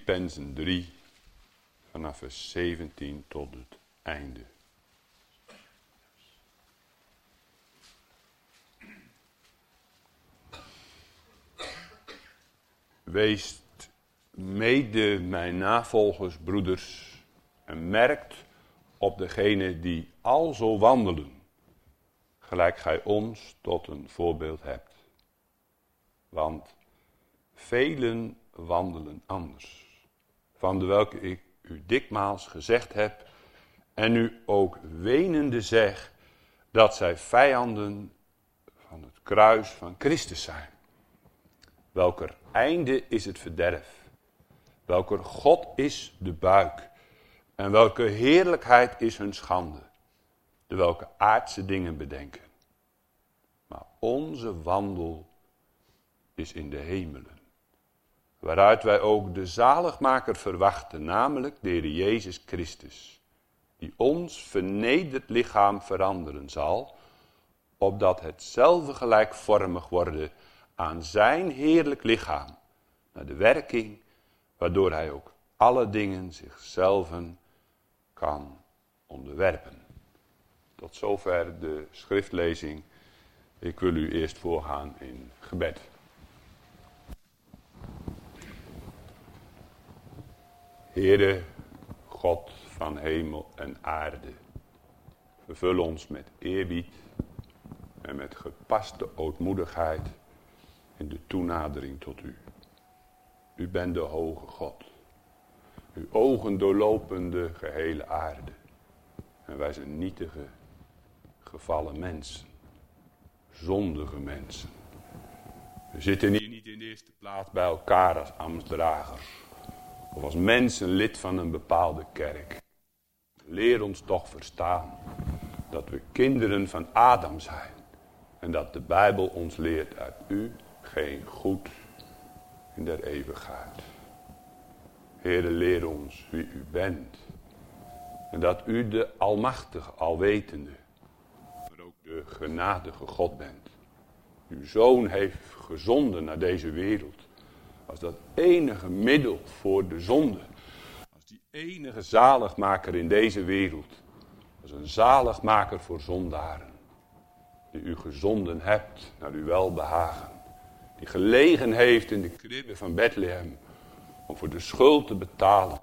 Filippenzen 3, vanaf vers 17 tot het einde. Wees mede mijn navolgers, broeders, en merkt op degene die alzo wandelen, gelijk gij ons tot een voorbeeld hebt. Want velen wandelen anders, van de welke ik u dikmaals gezegd heb, en u ook wenende zeg, dat zij vijanden van het kruis van Christus zijn. Welker einde is het verderf, welker God is de buik, en welke heerlijkheid is hun schande, de welke aardse dingen bedenken. Maar onze wandel is in de hemelen, waaruit wij ook de zaligmaker verwachten, namelijk de Heer Jezus Christus, die ons vernederd lichaam veranderen zal, opdat hetzelfde gelijkvormig worden aan zijn heerlijk lichaam, naar de werking waardoor hij ook alle dingen zichzelf kan onderwerpen. Tot zover de schriftlezing. Ik wil u eerst voorgaan in gebed. Heere, God van hemel en aarde, vervul ons met eerbied en met gepaste ootmoedigheid in de toenadering tot u. U bent de hoge God. Uw ogen doorlopen de gehele aarde. En wij zijn nietige, gevallen mensen. Zondige mensen. We zitten hier niet in de eerste plaats bij elkaar als ambtsdragers. Of als mensen lid van een bepaalde kerk. Leer ons toch verstaan dat we kinderen van Adam zijn. En dat de Bijbel ons leert uit u geen goed in der eeuwigheid. Heere, leer ons wie u bent. En dat u de almachtige, alwetende, maar ook de genadige God bent. Uw Zoon heeft gezonden naar deze wereld. Als dat enige middel voor de zonde. Als die enige zaligmaker in deze wereld. Als een zaligmaker voor zondaren. Die u gezonden hebt naar uw welbehagen. Die gelegen heeft in de kribbe van Bethlehem. Om voor de schuld te betalen.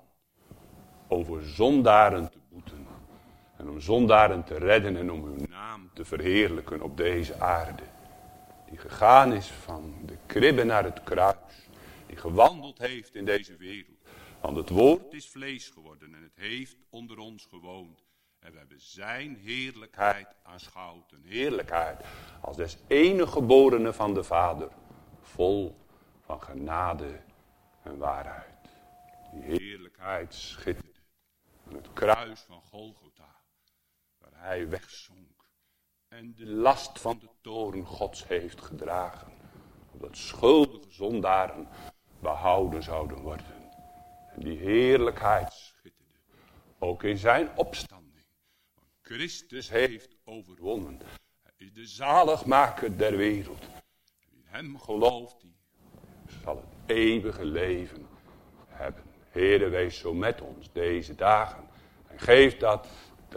Om voor zondaren te boeten. En om zondaren te redden en om uw naam te verheerlijken op deze aarde. Die gegaan is van de kribbe naar het kruis. Die gewandeld heeft in deze wereld. Want het woord is vlees geworden en het heeft onder ons gewoond. En we hebben zijn heerlijkheid aanschouwd. Een heerlijkheid als des enige geborene van de Vader. Vol van genade en waarheid. Die heerlijkheid schitterde aan het kruis van Golgotha. Waar hij wegzonk. En de last van de toorn Gods heeft gedragen. Opdat schuldige zondaren behouden zouden worden. En die heerlijkheid schitterde. Ook in zijn opstanding. Want Christus heeft overwonnen. Hij is de zaligmaker der wereld. Wie in hem gelooft, die zal het eeuwige leven hebben. Heere, wees zo met ons deze dagen. En geef dat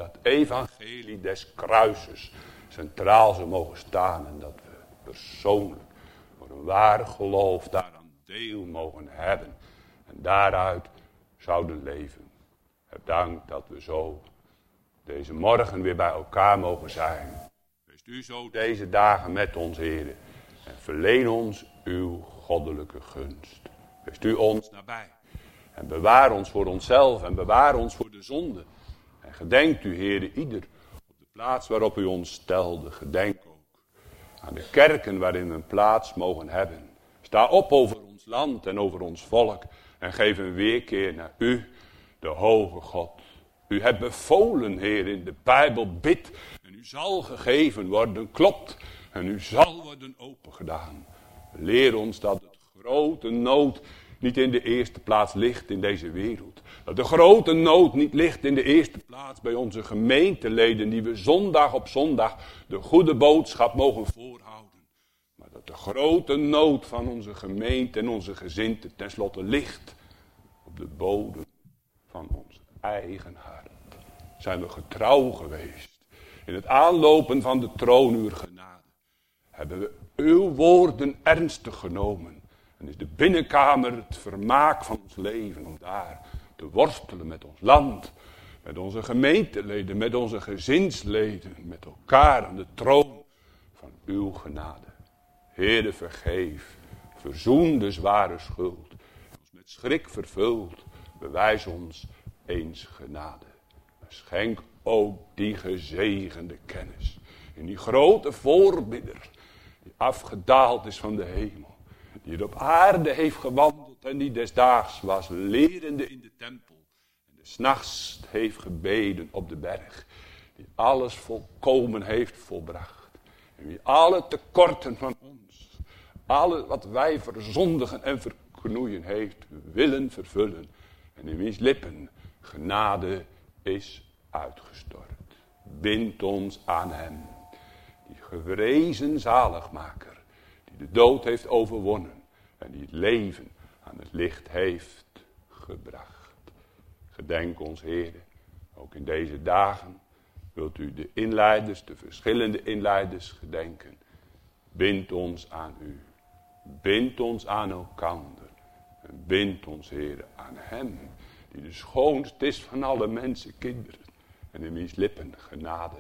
evangelie des kruises centraal zou mogen staan. En dat we persoonlijk voor een waar geloof daaraan deel mogen hebben. En daaruit zouden leven. Heb dank dat we zo deze morgen weer bij elkaar mogen zijn. Wees u zo deze dagen met ons, Heere. En verleen ons uw goddelijke gunst. Wees u ons nabij. En bewaar ons voor onszelf en bewaar ons voor de zonde. En gedenkt u, Heere, ieder op de plaats waarop u ons stelde. Gedenk ook aan de kerken waarin we een plaats mogen hebben. Sta op over ons land en over ons volk. En geef een weerkeer naar u, de hoge God. U hebt bevolen, Heer, in de Bijbel, bid. En u zal gegeven worden, klopt. En u zal worden opengedaan. Leer ons dat het grote nood niet in de eerste plaats ligt in deze wereld. Dat de grote nood niet ligt in de eerste plaats bij onze gemeenteleden die we zondag op zondag de goede boodschap mogen voorhouden. Maar dat de grote nood van onze gemeente en onze gezinten tenslotte ligt op de bodem van ons eigen hart zijn we getrouw geweest. In het aanlopen van de troonuur genade hebben we uw woorden ernstig genomen. En is de binnenkamer het vermaak van ons leven om daar te worstelen met ons land, met onze gemeenteleden, met onze gezinsleden, met elkaar aan de troon van uw genade. Heere, vergeef, verzoen de zware schuld, ons met schrik vervuld, bewijs ons eens genade. Maar schenk ook die gezegende kennis in die grote voorbidder die afgedaald is van de hemel, die er op aarde heeft gewandeld en die desdaags was lerende in de tempel en des nachts heeft gebeden op de berg, die alles volkomen heeft volbracht en wie alle tekorten van ons, alle wat wij verzondigen en verknoeien heeft willen vervullen en in wiens lippen genade is uitgestort. Bind ons aan hem, die gerezen zaligmaker, die de dood heeft overwonnen en die het leven aan het licht heeft gebracht. Gedenk ons, Heere, ook in deze dagen wilt u de inleiders, de verschillende inleiders gedenken. Bind ons aan u, bind ons aan elkander en bind ons, Heere, aan hem, die de schoonst is van alle mensenkinderen en in wiens lippen genade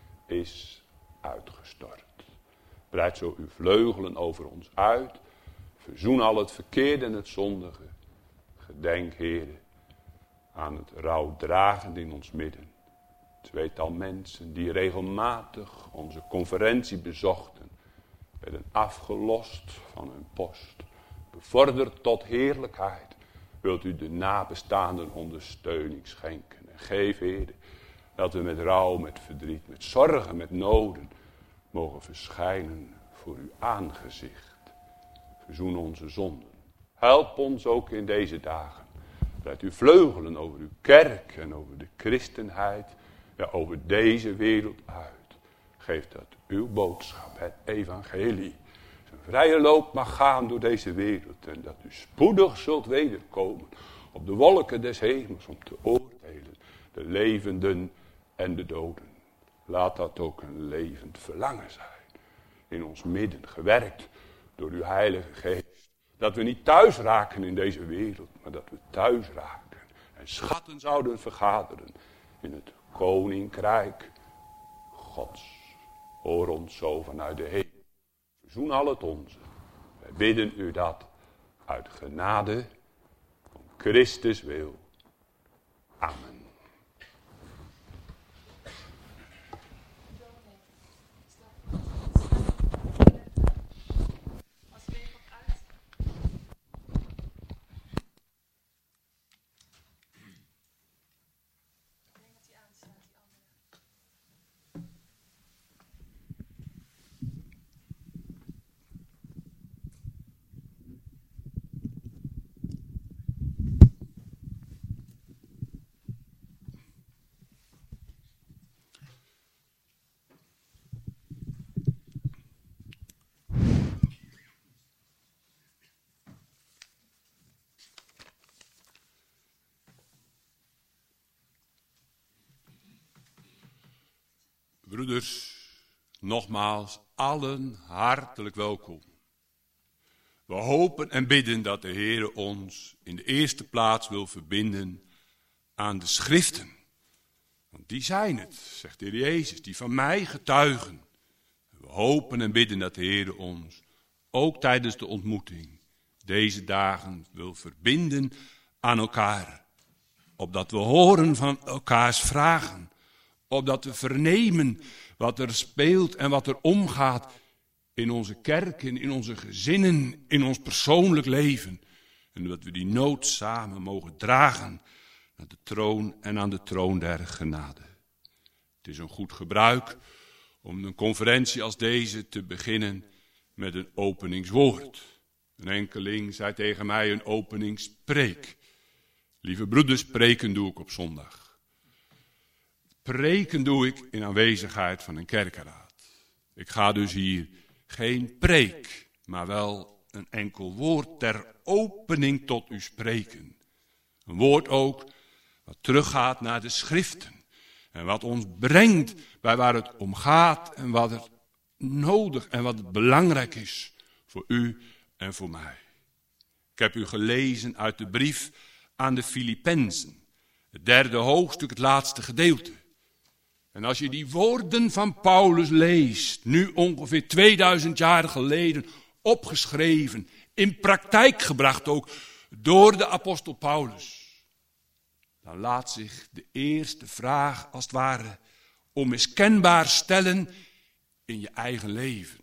is uitgestort. Breid zo uw vleugelen over ons uit, verzoen al het verkeerde en het zondige. Gedenk, Heere, aan het rouwdragende in ons midden. Tweetal mensen die regelmatig onze conferentie bezochten, werden afgelost van hun post, bevorderd tot heerlijkheid. Wilt u de nabestaanden ondersteuning schenken en geef, Heere, dat we met rouw, met verdriet, met zorgen, met noden mogen verschijnen voor uw aangezicht. Verzoen onze zonden. Help ons ook in deze dagen. Breid uw vleugelen over uw kerk en over de christenheid, ja, over deze wereld uit. Geef dat uw boodschap, het evangelie, zijn vrije loop mag gaan door deze wereld en dat u spoedig zult wederkomen op de wolken des hemels om te oordelen de levenden en de doden. Laat dat ook een levend verlangen zijn in ons midden, gewerkt door uw Heilige Geest. Dat we niet thuis raken in deze wereld, maar dat we thuis raken en schatten zouden vergaderen in het Koninkrijk Gods. Hoor ons zo vanuit de hemel. Verzoen al het onze. Wij bidden u dat uit genade om Christus wil. Amen. Broeders, nogmaals allen hartelijk welkom. We hopen en bidden dat de Heere ons in de eerste plaats wil verbinden aan de schriften. Want die zijn het, zegt de Heer Jezus, die van mij getuigen. We hopen en bidden dat de Heere ons ook tijdens de ontmoeting deze dagen wil verbinden aan elkaar. Opdat we horen van elkaars vragen. Opdat we vernemen wat er speelt en wat er omgaat in onze kerken, in onze gezinnen, in ons persoonlijk leven. En dat we die nood samen mogen dragen naar de troon en aan de troon der genade. Het is een goed gebruik om een conferentie als deze te beginnen met een openingswoord. Een enkeling zei tegen mij een openingspreek. Lieve broeders, preken doe ik op zondag. Preken doe ik in aanwezigheid van een kerkenraad. Ik ga dus hier geen preek, maar wel een enkel woord ter opening tot u spreken. Een woord ook wat teruggaat naar de schriften. En wat ons brengt bij waar het om gaat en wat er nodig en wat belangrijk is voor u en voor mij. Ik heb u gelezen uit de brief aan de Filippenzen. Het 3e hoofdstuk, het laatste gedeelte. En als je die woorden van Paulus leest, nu ongeveer 2000 jaar geleden opgeschreven, in praktijk gebracht ook door de apostel Paulus, dan laat zich de eerste vraag als het ware onmiskenbaar stellen in je eigen leven.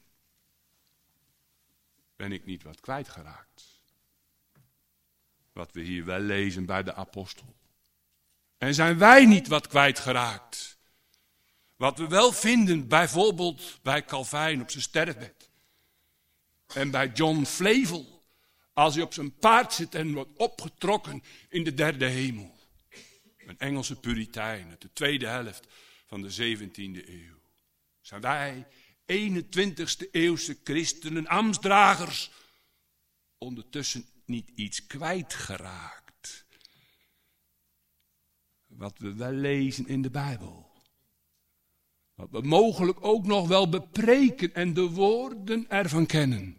Ben ik niet wat kwijtgeraakt? Wat we hier wel lezen bij de apostel. En zijn wij niet wat kwijtgeraakt? Wat we wel vinden bijvoorbeeld bij Calvijn op zijn sterfbed. En bij John Flavel als hij op zijn paard zit en wordt opgetrokken in de 3e hemel. Een Engelse puritein uit de tweede helft van de 17e eeuw. Zijn wij 21e eeuwse christenen, ambtsdragers, ondertussen niet iets kwijtgeraakt? Wat we wel lezen in de Bijbel. Wat we mogelijk ook nog wel bepreken en de woorden ervan kennen.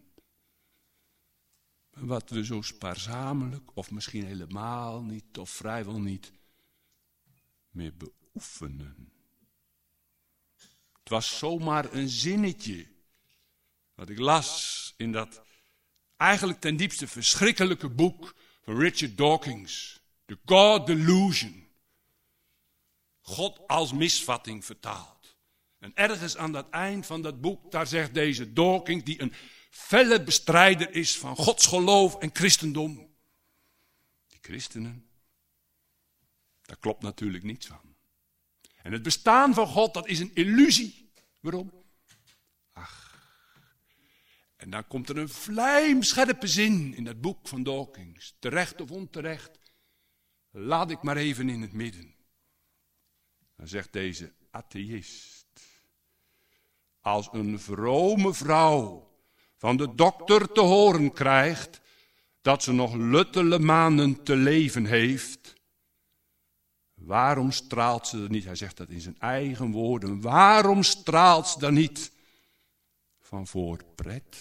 Wat we zo spaarzamelijk, of misschien helemaal niet, of vrijwel niet, meer beoefenen. Het was zomaar een zinnetje wat ik las in dat eigenlijk ten diepste verschrikkelijke boek van Richard Dawkins. The God Delusion. God als misvatting vertaald. En ergens aan dat eind van dat boek, daar zegt deze Dawkins, die een felle bestrijder is van godsgeloof en christendom. Die christenen, daar klopt natuurlijk niets van. En het bestaan van God, dat is een illusie. Waarom? Ach, en dan komt er een vlijmscherpe zin in dat boek van Dawkins. Terecht of onterecht, laat ik maar even in het midden. Dan zegt deze atheïst. Als een vrome vrouw van de dokter te horen krijgt dat ze nog luttele maanden te leven heeft, waarom straalt ze dan niet? Hij zegt dat in zijn eigen woorden. Waarom straalt ze dan niet van voorpret?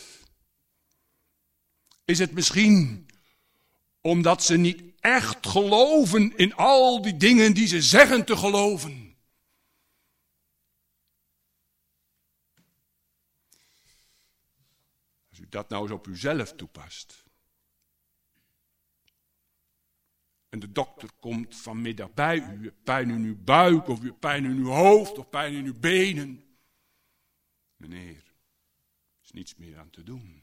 Is het misschien omdat ze niet echt geloven in al die dingen die ze zeggen te geloven? Als u dat nou eens op uzelf toepast. En de dokter komt vanmiddag bij u. U hebt pijn in uw buik, of u hebt pijn in uw hoofd, of pijn in uw benen. Meneer, er is niets meer aan te doen.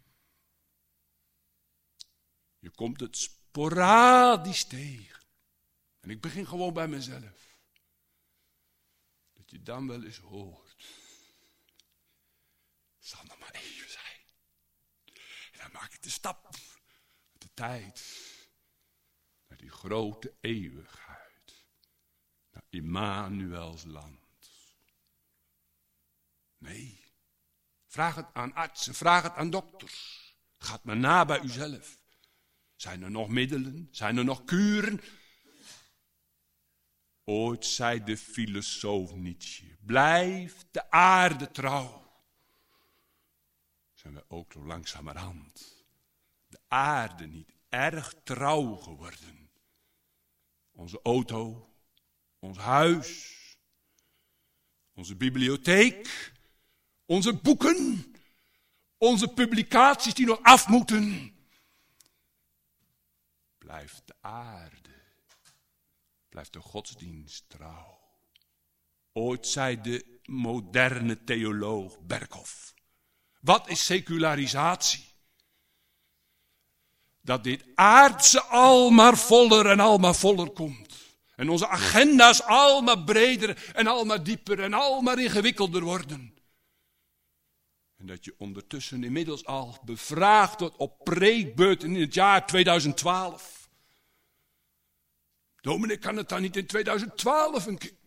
Je komt het sporadisch tegen. En ik begin gewoon bij mezelf. Dat je dan wel eens hoort. Het zal nog maar even zijn. En dan maak ik de stap. De tijd. Naar die grote eeuwigheid. Naar Immanuels land. Nee. Vraag het aan artsen. Vraag het aan dokters. Gaat maar na bij uzelf. Zijn er nog middelen? Zijn er nog kuren? Ooit zei de filosoof Nietzsche. Blijf de aarde trouw. Zijn we ook zo langzamerhand de aarde niet erg trouw geworden. Onze auto, ons huis, onze bibliotheek, onze boeken, onze publicaties die nog af moeten. Blijft de aarde, blijft de godsdienst trouw. Ooit zei de moderne theoloog Berkhoff. Wat is secularisatie? Dat dit aardse al maar voller en al maar voller komt. En onze agenda's al maar breder en al maar dieper en al maar ingewikkelder worden. En dat je ondertussen inmiddels al bevraagd wordt op preekbeurten in het jaar 2012. Dominee, kan het dan niet in 2012 een keer?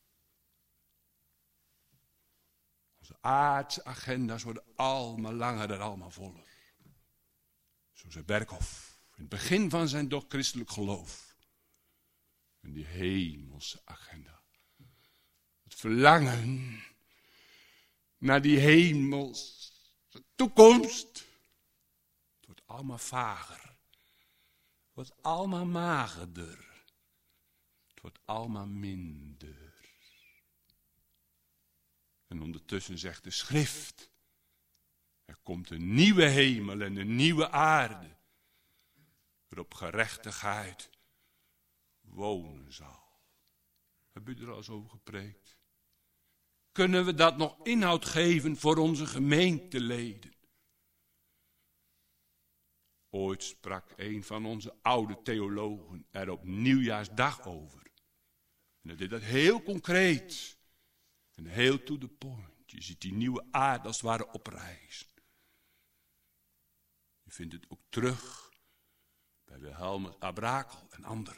Onze aardse agenda's worden allemaal langer en allemaal voller. Zo zei Berkhoff in het begin van zijn christelijk geloof. En die hemelse agenda. Het verlangen naar die hemelse toekomst. Het wordt allemaal vager. Het wordt allemaal magerder. Het wordt allemaal minder. En ondertussen zegt de schrift. Er komt een nieuwe hemel en een nieuwe aarde. Waarop gerechtigheid wonen zal. Heb u er al eens over gepreekt? Kunnen we dat nog inhoud geven voor onze gemeenteleden? Ooit sprak een van onze oude theologen er op nieuwjaarsdag over. En hij deed dat heel concreet. En heel to the point. Je ziet die nieuwe aarde als het ware oprijzen. Je vindt het ook terug bij Wilhelmus Abrakel en anderen.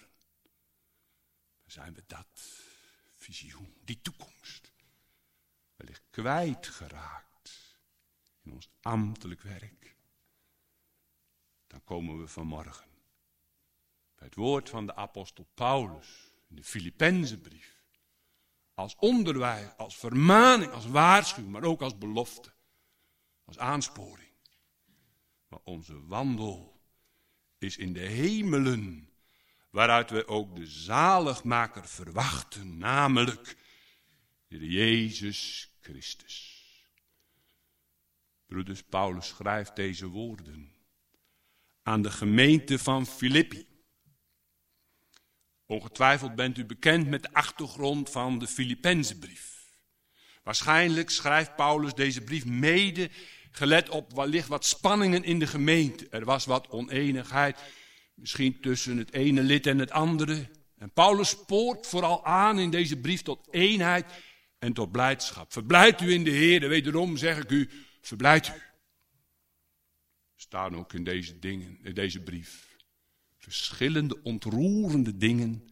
Dan zijn we dat visioen, die toekomst, wellicht kwijtgeraakt in ons ambtelijk werk. Dan komen we vanmorgen bij het woord van de apostel Paulus in de Filippenzenbrief. Als onderwijs, als vermaning, als waarschuwing, maar ook als belofte, als aansporing. Maar onze wandel is in de hemelen, waaruit we ook de zaligmaker verwachten, namelijk de Jezus Christus. Broeders, Paulus schrijft deze woorden aan de gemeente van Filippi. Ongetwijfeld bent u bekend met de achtergrond van de Filippenzenbrief. Waarschijnlijk schrijft Paulus deze brief mede gelet op wellicht wat spanningen in de gemeente. Er was wat oneenigheid, misschien tussen het ene lid en het andere. En Paulus spoort vooral aan in deze brief tot eenheid en tot blijdschap. Verblijd u in de Heer, wederom zeg ik u, verblijd u. Er staan ook in deze brief verschillende ontroerende dingen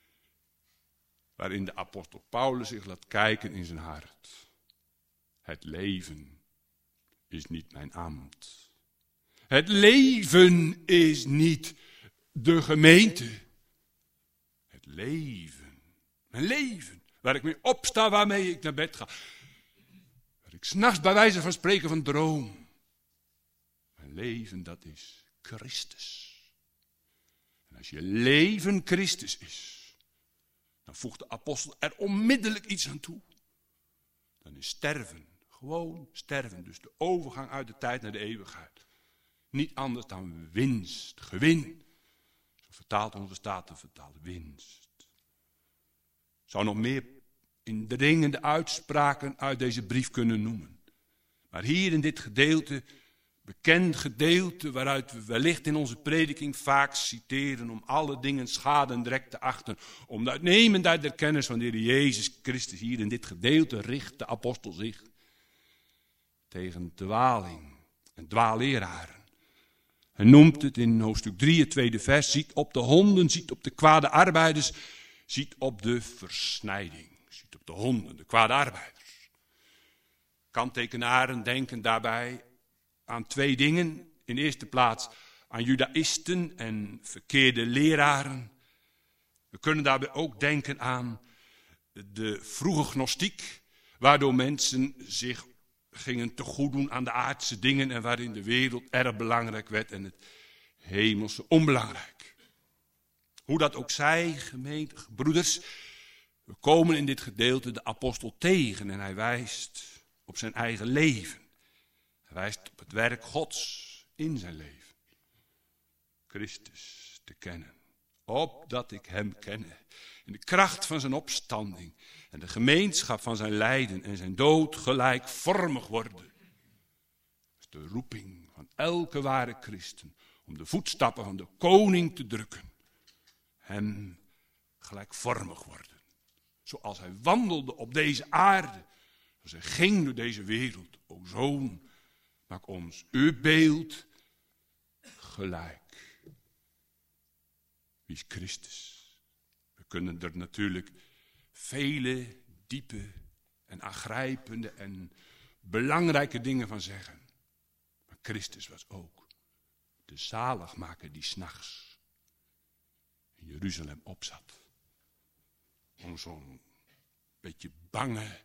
waarin de apostel Paulus zich laat kijken in zijn hart. Het leven is niet mijn ambt. Het leven is niet de gemeente. Het leven, mijn leven, waar ik mee opsta, waarmee ik naar bed ga. Waar ik 's nachts bij wijze van spreken van droom. Mijn leven, dat is Christus. En als je leven Christus is, dan voegt de apostel er onmiddellijk iets aan toe. Dan is sterven, gewoon sterven, dus de overgang uit de tijd naar de eeuwigheid. Niet anders dan winst, gewin. Zo vertaalt onze Statenvertaler winst. Ik zou nog meer indringende uitspraken uit deze brief kunnen noemen. Maar hier in dit gedeelte, bekend gedeelte waaruit we wellicht in onze prediking vaak citeren om alle dingen schade en drek te achten, om de uitnemendheid der kennis van de Heer Jezus Christus. Hier in dit gedeelte richt de apostel zich tegen dwaling en dwaalleraren. Hij noemt het in hoofdstuk 3, het tweede vers, ziet op de honden, ziet op de kwade arbeiders, ziet op de versnijding, ziet op de honden, de kwade arbeiders. Kanttekenaren denken daarbij aan twee dingen. In de eerste plaats aan judaïsten en verkeerde leraren. We kunnen daarbij ook denken aan de vroege gnostiek, waardoor mensen zich gingen tegoeddoen aan de aardse dingen en waarin de wereld erg belangrijk werd en het hemelse onbelangrijk. Hoe dat ook zij, gemeente, broeders, we komen in dit gedeelte de apostel tegen en hij wijst op zijn eigen leven. Hij wijst op het werk Gods in zijn leven. Christus te kennen. Opdat ik hem kenne. In de kracht van zijn opstanding. En de gemeenschap van zijn lijden en zijn dood gelijkvormig worden. Dat is de roeping van elke ware christen. Om de voetstappen van de koning te drukken. Hem gelijkvormig worden. Zoals hij wandelde op deze aarde. Zoals hij ging door deze wereld. O Zoon, maak ons uw beeld gelijk. Wie is Christus? We kunnen er natuurlijk vele diepe en aangrijpende en belangrijke dingen van zeggen. Maar Christus was ook de zaligmaker die 's nachts in Jeruzalem opzat. om zo'n beetje bange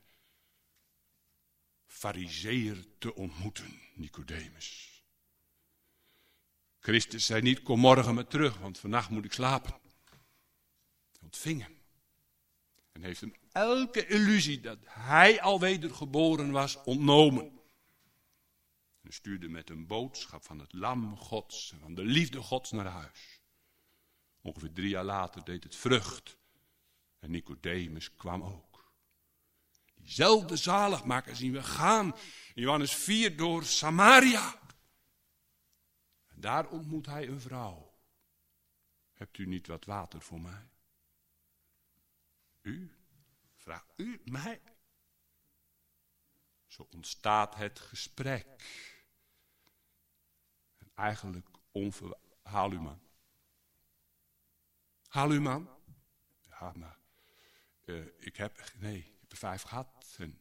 farizeeër te ontmoeten, Nicodemus. Christus zei niet, kom morgen maar terug, want vannacht moet ik slapen. Hij ontving hem. En heeft hem elke illusie dat hij al wedergeboren was ontnomen. En stuurde met een boodschap van het lam Gods en van de liefde Gods naar huis. Ongeveer 3 jaar later deed het vrucht. En Nicodemus kwam ook. Diezelfde zaligmaker zien we gaan in Johannes 4 door Samaria. En daar ontmoet hij een vrouw. Hebt u niet wat water voor mij? U? Vraagt u mij? Zo ontstaat het gesprek. En eigenlijk haal u man. Haal u man? Ja, maar ik heb er 5 gehad. En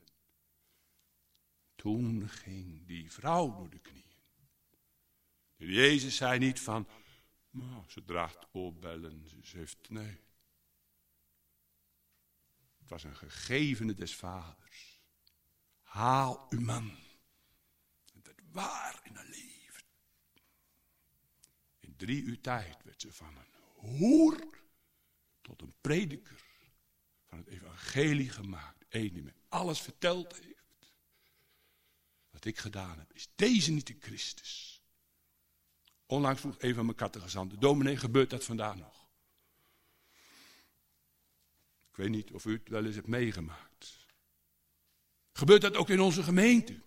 toen ging die vrouw door de knieën. Jezus zei niet van, nou, ze draagt oorbellen, ze heeft, nee. Het was een gegevene des vaders. Haal uw man. Het werd waar in haar leven. In 3 uur tijd werd ze van een hoer tot een prediker van het evangelie gemaakt. Eén die me alles verteld heeft. Wat ik gedaan heb, is deze niet de Christus? Onlangs vroeg een van mijn catechizanten, dominee, gebeurt dat vandaag nog? Ik weet niet of u het wel eens hebt meegemaakt. Gebeurt dat ook in onze gemeente?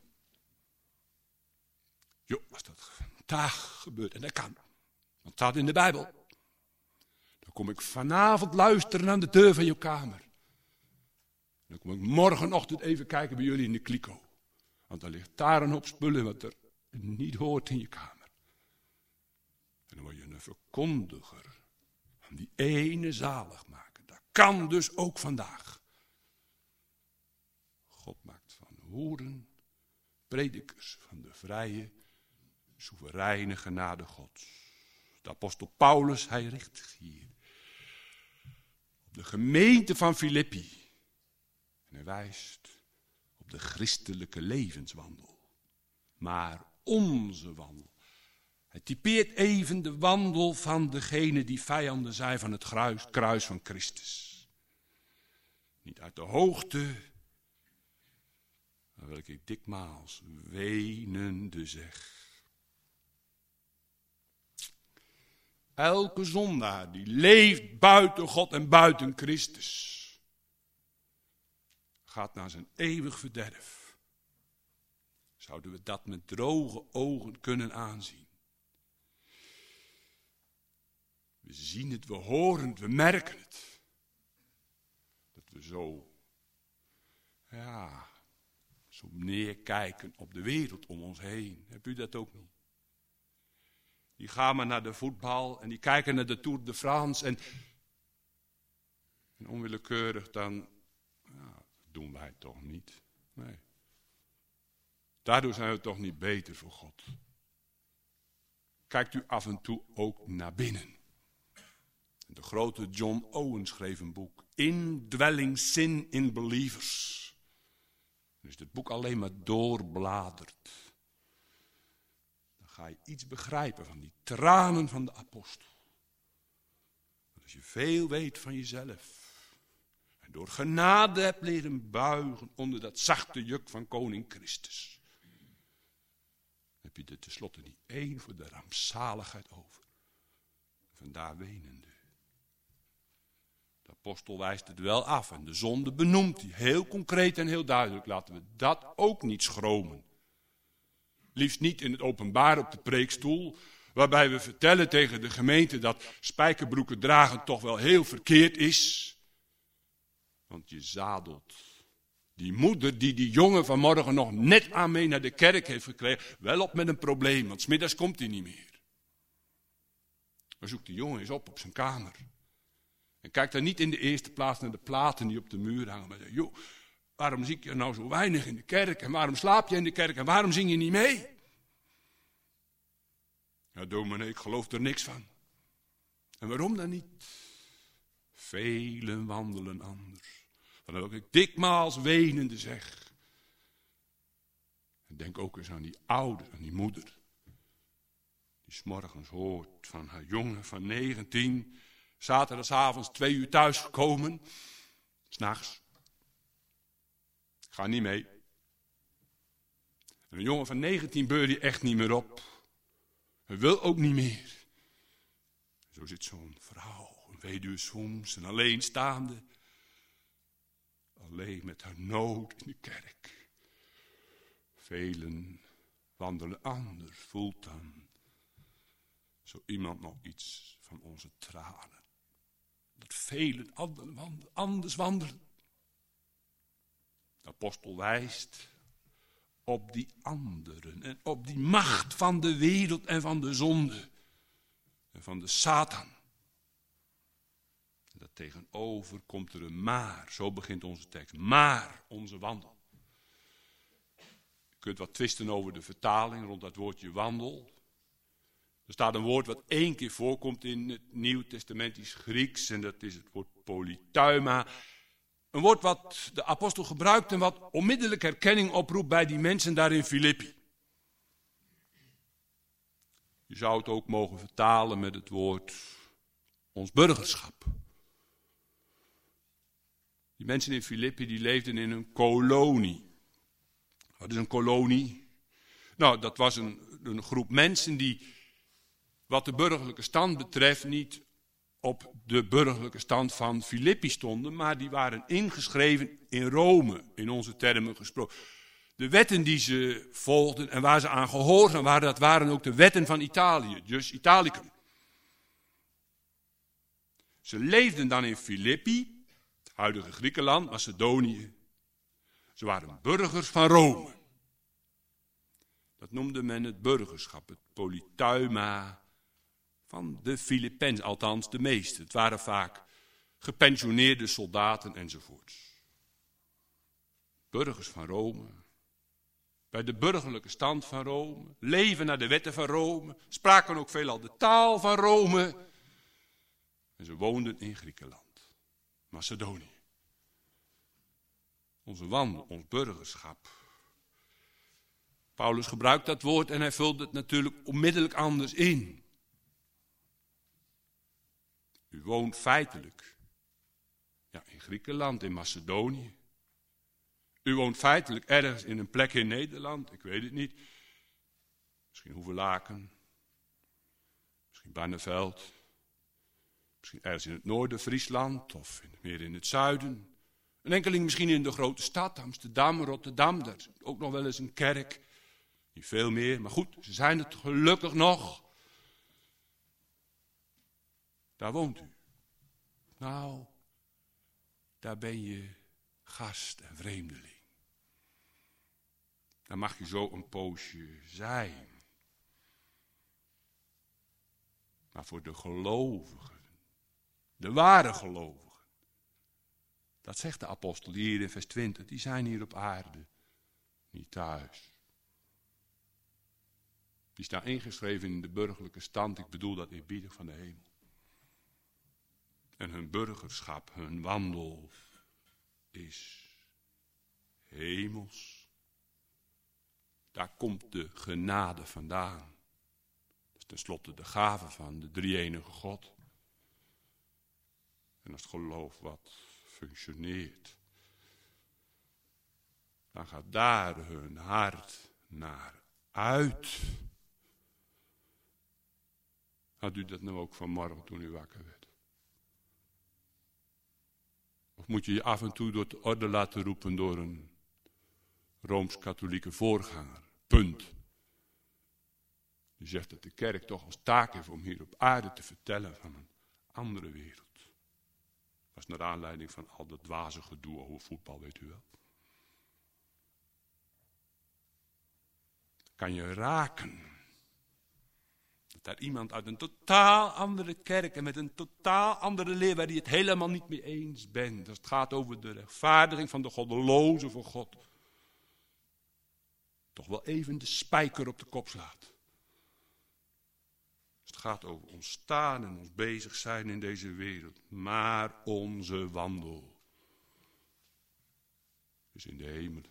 Jo, als dat vandaag gebeurt, en dat kan, want het staat in de Bijbel. Dan kom ik vanavond luisteren aan de deur van je kamer. Dan kom ik morgenochtend even kijken bij jullie in de kliko. Want dan ligt daar een hoop spullen wat er niet hoort in je kamer. En dan word je een verkondiger van die ene zaligmaker. Dat kan dus ook vandaag. God maakt van hoeren predikers van de vrije, soevereine genade Gods. De apostel Paulus, hij richt hier op de gemeente van Filippi. En hij wijst op de christelijke levenswandel. Maar onze wandel. Hij typeert even de wandel van degene die vijanden zijn van het kruis van Christus. Niet uit de hoogte, maar welke ik dikmaals wenende zeg. Elke zondaar die leeft buiten God en buiten Christus, gaat naar zijn eeuwig verderf. Zouden we dat met droge ogen kunnen aanzien? We zien het, we horen het, we merken het. Dat we zo neerkijken op de wereld om ons heen. Hebt u dat ook niet? Die gaan maar naar de voetbal en die kijken naar de Tour de France en onwillekeurig dan, dat doen wij toch niet. Nee. Daardoor zijn we toch niet beter voor God. Kijkt u af en toe ook naar binnen. De grote John Owen schreef een boek, Indwelling Sin in Believers. Dus het boek alleen maar doorbladert. Dan ga je iets begrijpen van die tranen van de apostel. Als je veel weet van jezelf en door genade hebt leren buigen onder dat zachte juk van koning Christus, heb je er tenslotte niet één voor de rampzaligheid over. Vandaar wenende. De apostel wijst het wel af en de zonde benoemt hij heel concreet en heel duidelijk. Laten we dat ook niet schromen. Liefst niet in het openbaar op de preekstoel, waarbij we vertellen tegen de gemeente dat spijkerbroeken dragen toch wel heel verkeerd is. Want je zadelt die moeder die jongen vanmorgen nog net aan mee naar de kerk heeft gekregen, wel op met een probleem, want 's middags komt hij niet meer. Maar zoekt die jongen eens op zijn kamer. En kijk dan niet in de eerste plaats naar de platen die op de muur hangen. Maar zeg, joh, waarom zie ik je nou zo weinig in de kerk? En waarom slaap je in de kerk? En waarom zing je niet mee? Ja, dominee, ik geloof er niks van. En waarom dan niet? Velen wandelen anders. Van welke ik dikmaals wenende zeg. En denk ook eens aan die ouder, aan die moeder. Die 's morgens hoort van haar jongen van 19. Zaterdagavond 2 uur thuisgekomen. 's Nachts. Ik ga niet mee. En een jongen van 19 beurt hij echt niet meer op. Hij wil ook niet meer. Zo zit zo'n vrouw, een weduwe soms, een alleenstaande. Alleen met haar nood in de kerk. Velen wandelen anders, voelt dan zo iemand nog iets van onze tranen. Dat velen anders wandelen. De apostel wijst op die anderen en op die macht van de wereld en van de zonde en van de Satan. En dat tegenover komt er een maar, zo begint onze tekst, maar onze wandel. Je kunt wat twisten over de vertaling rond dat woordje wandel. Er staat een woord wat 1 keer voorkomt in het Nieuw-testamentisch Grieks en dat is het woord polytuima. Een woord wat de apostel gebruikt en wat onmiddellijk herkenning oproept bij die mensen daar in Filippi. Je zou het ook mogen vertalen met het woord ons burgerschap. Die mensen in Filippi die leefden in een kolonie. Wat is een kolonie? Nou, dat was een groep mensen die, wat de burgerlijke stand betreft, niet op de burgerlijke stand van Filippi stonden, maar die waren ingeschreven in Rome, in onze termen gesproken. De wetten die ze volgden en waar ze aan gehoorzaam waren, dat waren ook de wetten van Italië, dus Italicum. Ze leefden dan in Filippi, het huidige Griekenland, Macedonië. Ze waren burgers van Rome. Dat noemde men het burgerschap, het polytuima van de Filippenzen, althans de meeste. Het waren vaak gepensioneerde soldaten enzovoorts. Burgers van Rome, bij de burgerlijke stand van Rome, leven naar de wetten van Rome, spraken ook veelal de taal van Rome. En ze woonden in Griekenland, Macedonië. Onze wandel, ons burgerschap. Paulus gebruikt dat woord en hij vult het natuurlijk onmiddellijk anders in. U woont feitelijk in Griekenland, in Macedonië. U woont feitelijk ergens in een plek in Nederland, ik weet het niet. Misschien Hoevelaken, misschien Barneveld, misschien ergens in het noorden, Friesland of meer in het zuiden. Een enkeling misschien in de grote stad, Amsterdam, Rotterdam, daar is ook nog wel eens een kerk. Niet veel meer, maar goed, ze zijn het gelukkig nog. Daar woont u. Nou, daar ben je gast en vreemdeling. Daar mag je zo een poosje zijn. Maar voor de gelovigen, de ware gelovigen, dat zegt de apostel hier in vers 20, die zijn hier op aarde, niet thuis. Die staan ingeschreven in de burgerlijke stand, ik bedoel dat eerbiedig van de hemel. En hun burgerschap, hun wandel is hemels. Daar komt de genade vandaan. Dat is tenslotte de gave van de drie-enige God. En als het geloof wat functioneert, dan gaat daar hun hart naar uit. Had u dat nou ook vanmorgen toen u wakker werd? Of moet je je af en toe door de orde laten roepen door een Rooms-katholieke voorganger? Punt. Die zegt dat de kerk toch als taak heeft om hier op aarde te vertellen van een andere wereld. Dat is naar aanleiding van al dat dwaze gedoe over voetbal, weet u wel. Kan je raken dat daar iemand uit een totaal andere kerk en met een totaal andere leer waar je het helemaal niet mee eens bent. Als het gaat over de rechtvaardiging van de goddelozen voor God. Toch wel even de spijker op de kop slaat. Als het gaat over ons staan en ons bezig zijn in deze wereld. Maar onze wandel is in de hemelen.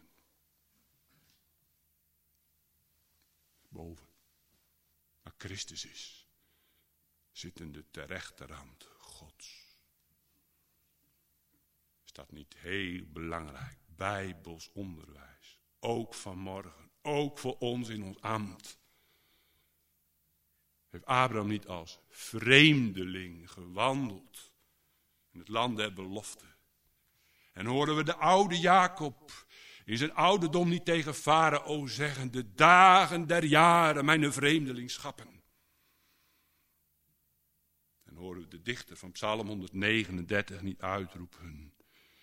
Boven. Waar Christus is, zittende ter rechterhand Gods. Is dat niet heel belangrijk? Bijbels onderwijs. Ook vanmorgen. Ook voor ons in ons ambt. Heeft Abraham niet als vreemdeling gewandeld in het land der belofte. En horen we de oude Jacob in zijn ouderdom niet tegen Farao zeggen: de dagen der jaren mijn vreemdelingschappen. En horen we de dichter van Psalm 139 niet uitroepen: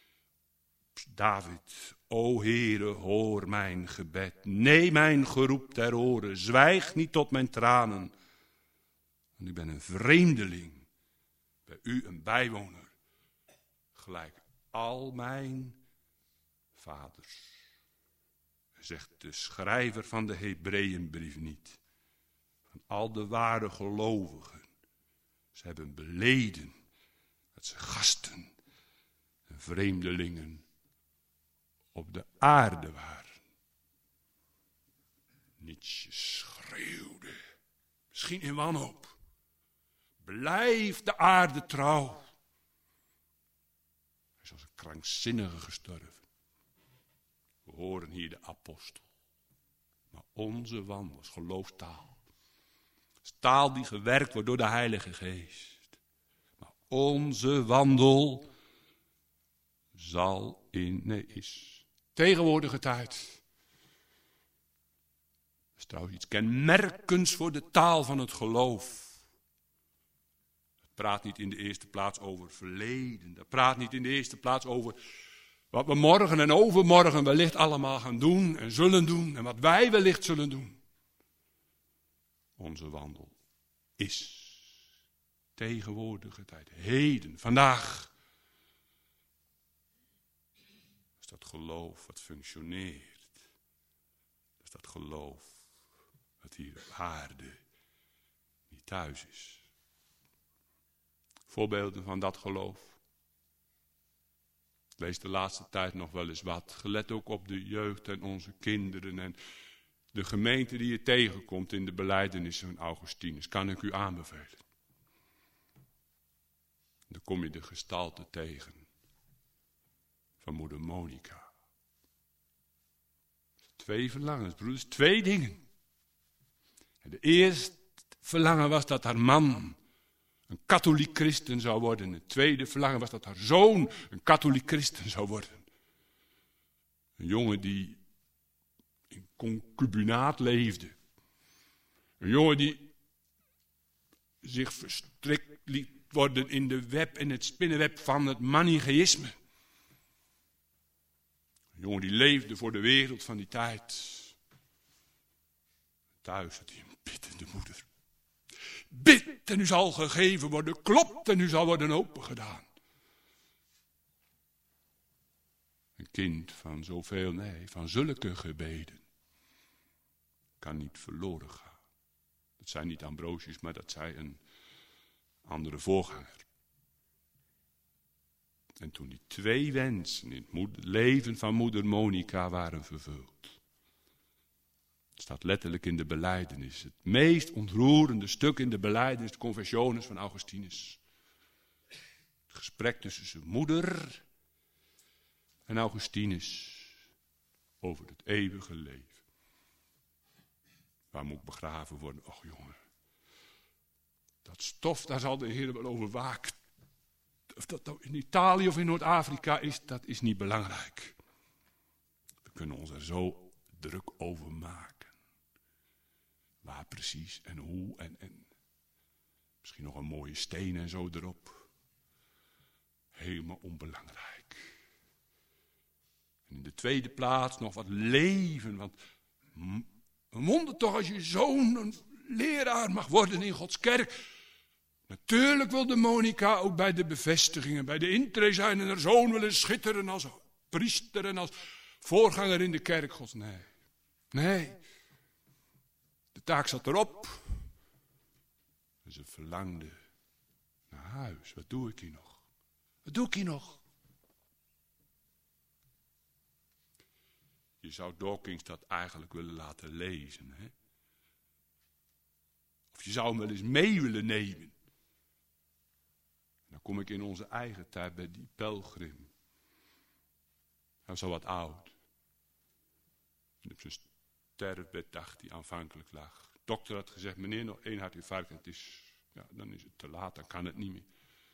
David, o Heere, hoor mijn gebed. Neem mijn geroep ter oren, zwijg niet tot mijn tranen. Want ik ben een vreemdeling, bij u een bijwoner, gelijk al mijn vaders. Zegt de schrijver van de Hebreeënbrief niet. Van al de ware gelovigen. Ze hebben beleden dat ze gasten en vreemdelingen op de aarde waren. Nietzsche schreeuwde, misschien in wanhoop: blijf de aarde trouw. Hij is als een krankzinnige gestorven. We horen hier de apostel. Maar onze wandel is geloofstaal. Is taal die gewerkt wordt door de Heilige Geest. Maar onze wandel is tegenwoordige tijd. Dat is trouwens iets kenmerkends voor de taal van het geloof. Het praat niet in de eerste plaats over verleden. Dat praat niet in de eerste plaats over wat we morgen en overmorgen wellicht allemaal gaan doen en zullen doen. En wat wij wellicht zullen doen. Onze wandel is tegenwoordige tijd. Heden, vandaag. Dat is dat geloof wat functioneert. Dat is dat geloof wat hier op aarde niet thuis is. Voorbeelden van dat geloof. Lees de laatste tijd nog wel eens wat. Gelet ook op de jeugd en onze kinderen en de gemeente die je tegenkomt in de belijdenis van Augustinus. Kan ik u aanbevelen. Dan kom je de gestalte tegen van moeder Monica. 2 verlangens, broeders, 2 dingen. En de eerste verlangen was dat haar man een katholiek christen zou worden. Het tweede verlangen was dat haar zoon een katholiek christen zou worden. Een jongen die in concubinaat leefde. Een jongen die zich verstrikt liet worden in de web en het spinnenweb van het manicheïsme. Een jongen die leefde voor de wereld van die tijd. Thuis had hij een biddende moeder. Bid en u zal gegeven worden, klopt en u zal worden opengedaan. Een kind van zoveel, van zulke gebeden kan niet verloren gaan. Dat zei niet Ambrosius, maar dat zei een andere voorganger. En toen die 2 wensen in het leven van moeder Monica waren vervuld. Het staat letterlijk in de belijdenis. Het meest ontroerende stuk in de belijdenis, de Confessiones van Augustinus. Het gesprek tussen zijn moeder en Augustinus over het eeuwige leven. Waar moet ik begraven worden? Och jongen, dat stof, daar zal de Heer wel over waken. Of dat nou in Italië of in Noord-Afrika is, dat is niet belangrijk. We kunnen ons er zo druk over maken. Waar precies en hoe en misschien nog een mooie steen en zo erop. Helemaal onbelangrijk. En in de tweede plaats nog wat leven. Want een wonder toch als je zo'n een leraar mag worden in Gods kerk. Natuurlijk wilde Monica ook bij de bevestigingen, bij de intree zijn en haar zoon willen schitteren als priester en als voorganger in de kerk Gods. Nee. De taak zat erop. En ze verlangde naar huis. Wat doe ik hier nog? Wat doe ik hier nog? Je zou Dawkins dat eigenlijk willen laten lezen. Hè? Of je zou hem wel eens mee willen nemen. En dan kom ik in onze eigen tijd bij die pelgrim. Hij was al wat oud. En op zijn sterfbed dacht hij aanvankelijk lag. De dokter had gezegd, meneer, nog 1 hartinfarct. En dan is het te laat, dan kan het niet meer.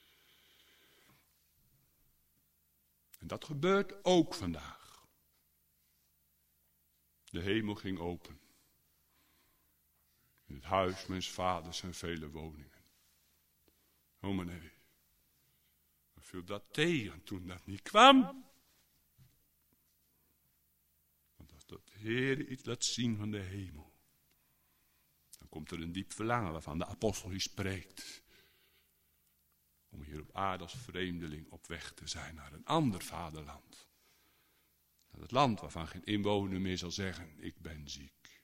En dat gebeurt ook vandaag. De hemel ging open. In het huis mijns vaders zijn vele woningen. Oh meneer, wat viel dat tegen toen dat niet kwam? Want als dat Heer iets laat zien van de hemel, dan komt er een diep verlangen waarvan de apostel hier spreekt. Om hier op aarde als vreemdeling op weg te zijn naar een ander vaderland. Naar het land waarvan geen inwoner meer zal zeggen, ik ben ziek.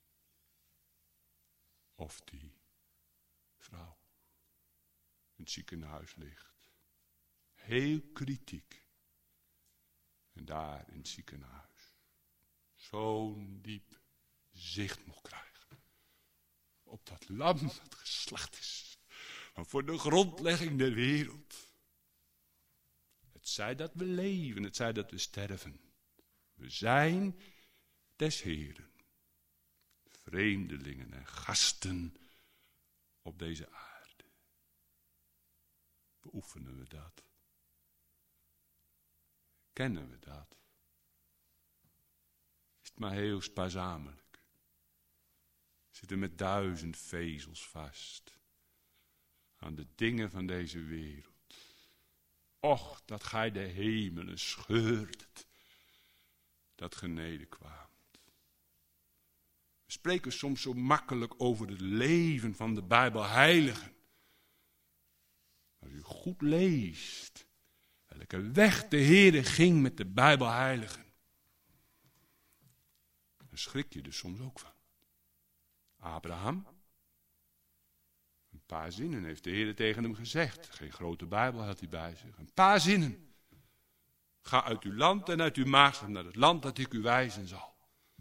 Of die vrouw in het ziekenhuis ligt. Heel kritiek. En daar in het ziekenhuis zo'n diep zicht moet krijgen. Op dat lam dat geslacht is. Maar voor de grondlegging der wereld. Het zij dat we leven, het zij dat we sterven. We zijn des Heeren. Vreemdelingen en gasten op deze aarde. Beoefenen we dat? Kennen we dat? Is het maar heel spaarzamelijk? Zitten met 1000 vezels vast aan de dingen van deze wereld. Och, dat gij de hemelen scheurt, dat geneden kwaamt. We spreken soms zo makkelijk over het leven van de Bijbelheiligen. Als u goed leest welke weg de Heere ging met de Bijbelheiligen, dan schrik je er soms ook van. Abraham, een paar zinnen heeft de Heere tegen hem gezegd. Geen grote Bijbel had hij bij zich. Een paar zinnen. Ga uit uw land en uit uw maagdschap naar het land dat ik u wijzen zal.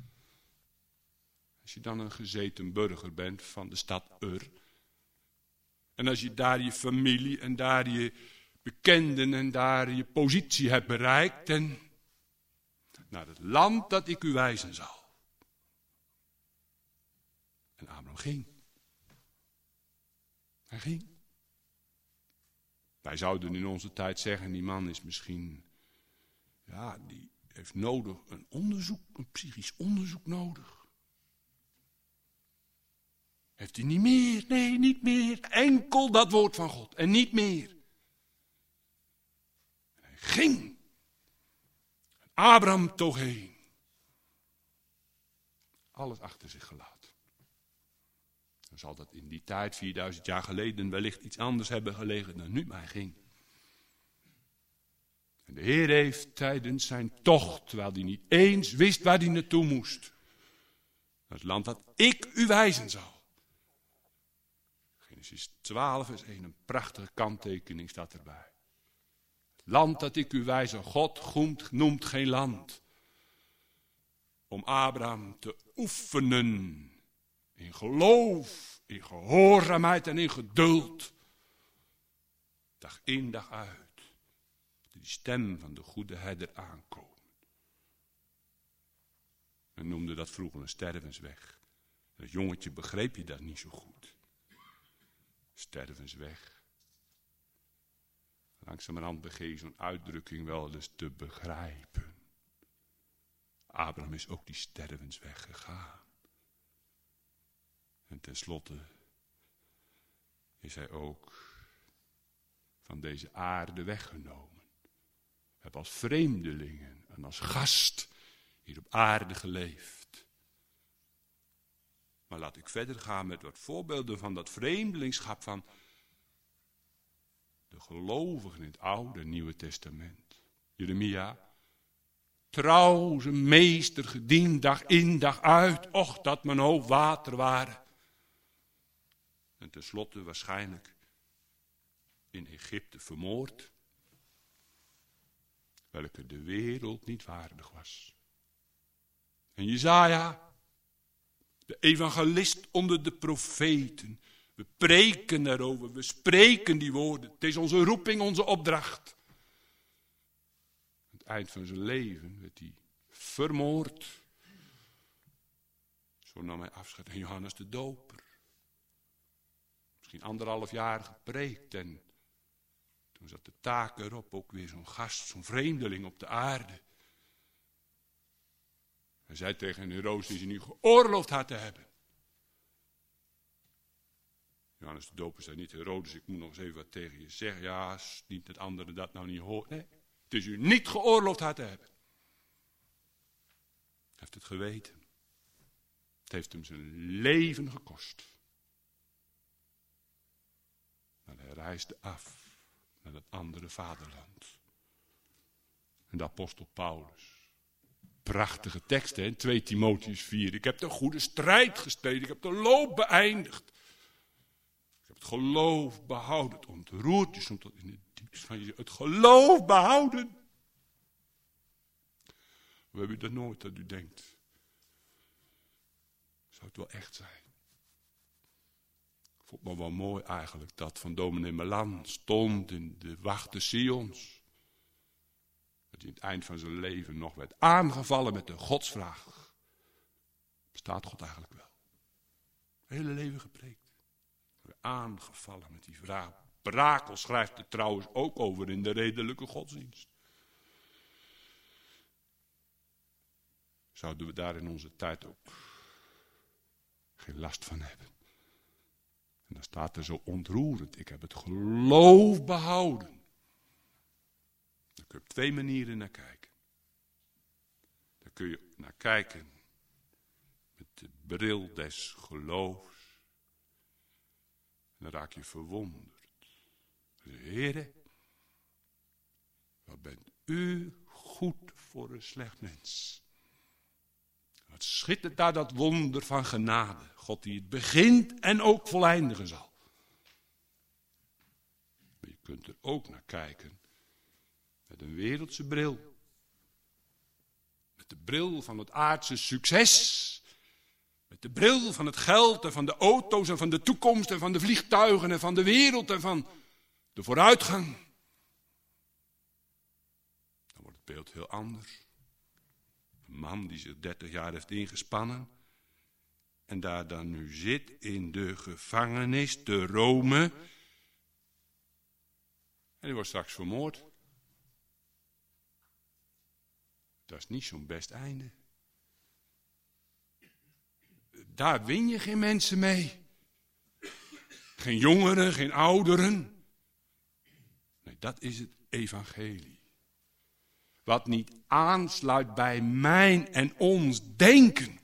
Als je dan een gezeten burger bent van de stad Ur. En als je daar je familie en daar je bekenden en daar je positie hebt bereikt. En naar het land dat ik u wijzen zal. En Abraham ging. Hij ging. Wij zouden in onze tijd zeggen, die man is misschien, ja, die heeft nodig een onderzoek, een psychisch onderzoek nodig. Heeft hij niet meer? Nee, niet meer. Enkel dat woord van God en niet meer. En hij ging. En Abraham toog heen. Alles achter zich gelaten. Dan zal dat in die tijd, 4000 jaar geleden, wellicht iets anders hebben gelegen dan nu, maar hij ging. En de Heer heeft tijdens zijn tocht, terwijl hij niet eens wist waar hij naartoe moest, het land dat ik u wijzen zal. Genesis 12 vers 1, een prachtige kanttekening staat erbij. Het land dat ik u wijzen, God noemt geen land. Om Abraham te oefenen in geloof, in gehoorzaamheid en in geduld. Dag in, dag uit. Die stem van de goede herder aankomen. Men noemde dat vroeger een stervensweg. En als jongetje begreep je dat niet zo goed. Stervensweg. Langzamerhand begon je zo'n uitdrukking wel eens te begrijpen. Abraham is ook die stervensweg gegaan. En tenslotte is hij ook van deze aarde weggenomen. We hebben als vreemdelingen en als gast hier op aarde geleefd. Maar laat ik verder gaan met wat voorbeelden van dat vreemdelingschap van de gelovigen in het Oude en Nieuwe Testament. Jeremia, trouw zijn meester gediend dag in dag uit. Och, dat mijn hoofd water waren. En tenslotte waarschijnlijk in Egypte vermoord. Welke de wereld niet waardig was. En Jesaja, de evangelist onder de profeten. We preken daarover, we spreken die woorden. Het is onze roeping, onze opdracht. Aan het eind van zijn leven werd hij vermoord. Zo nam hij afscheid van Johannes de Doper. Misschien 1,5 jaar gepreekt en toen zat de taak erop, ook weer zo'n gast, zo'n vreemdeling op de aarde. Hij zei tegen Herodes die ze nu geoorloofd had te hebben. Johannes de Doper zei niet, Herodes, ik moet nog eens even wat tegen je zeggen. Ja, als niet het andere dat nou niet hoort. Nee, het is u niet geoorloofd had te hebben. Hij heeft het geweten. Het heeft hem zijn leven gekost. Maar hij reisde af naar het andere vaderland. En de apostel Paulus. Prachtige tekst, hè? 2 Timotheüs 4. Ik heb de goede strijd gestreden. Ik heb de loop beëindigd. Ik heb het geloof behouden. Het ontroert je soms tot in het diepst van je. Het geloof behouden. We hebben dat nooit dat u denkt. Zou het wel echt zijn? Ik vond me wel mooi eigenlijk dat van dominee Melan stond in de wachte Sions. Dat hij aan het eind van zijn leven nog werd aangevallen met de godsvraag. Bestaat God eigenlijk wel? Het hele leven gepreekt. Weer aangevallen met die vraag. Brakel schrijft er trouwens ook over in de redelijke godsdienst. Zouden we daar in onze tijd ook geen last van hebben? En dan staat er zo ontroerend. Ik heb het geloof behouden. Daar kun je op 2 manieren naar kijken. Daar kun je naar kijken met de bril des geloofs. En dan raak je verwonderd. Heere, wat bent u goed voor een slecht mens. Wat schittert daar dat wonder van genade. God die het begint en ook voleindigen zal. Maar je kunt er ook naar kijken met een wereldse bril. Met de bril van het aardse succes. Met de bril van het geld en van de auto's en van de toekomst en van de vliegtuigen en van de wereld en van de vooruitgang. Dan wordt het beeld heel anders. Een man die zich 30 jaar heeft ingespannen en daar dan nu zit in de gevangenis te Rome. En die wordt straks vermoord. Dat is niet zo'n best einde. Daar win je geen mensen mee. Geen jongeren, geen ouderen. Nee, dat is het evangelie. Wat niet aansluit bij mijn en ons denken.